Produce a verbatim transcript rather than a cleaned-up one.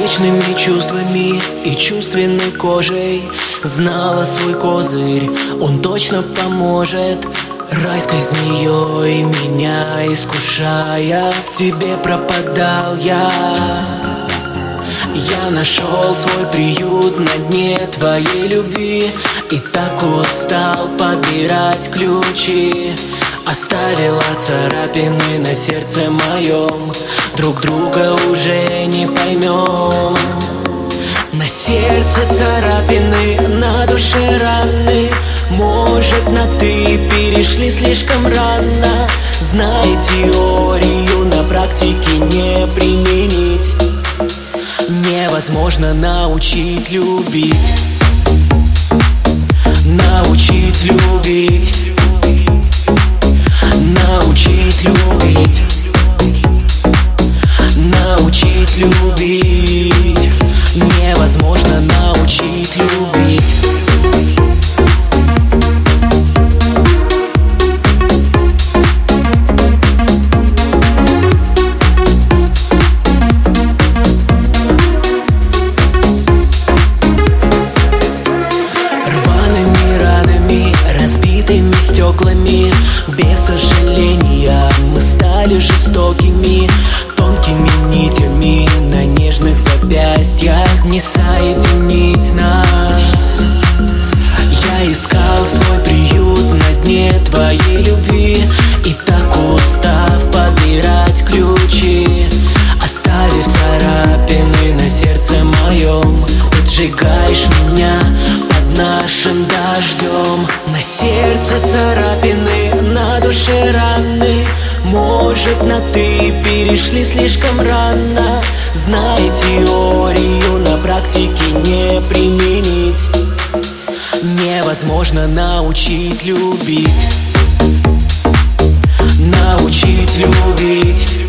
вечными чувствами и чувственной кожей знала свой козырь, он точно поможет. Райской змеей меня искушая, в тебе пропадал я. Я нашел свой приют на дне твоей любви и так устал подбирать ключи. Оставила царапины на сердце моем, друг друга уже не поймем. На сердце царапины, на душе раны, может, на «ты» перешли слишком рано. Знай, теорию на практике не применить. Невозможно научить любить. Научить любить. Научить любить. Научить любить. Невозможно научить любить. Рваными ранами, разбитыми стеклами, без сожаления мы стали жестокими. Тонкими нитями на нежных запястьях не соединить нас. Я искал свой приют на дне твоей любви и так устав подбирать ключи. Оставив царапины на сердце моем, поджигаешь меня под нашим дождем. На сердце царапины, на душе раны, может, на «ты» перешли слишком рано. Знай, теорию на практике не применить. Невозможно научить любить. Научить любить.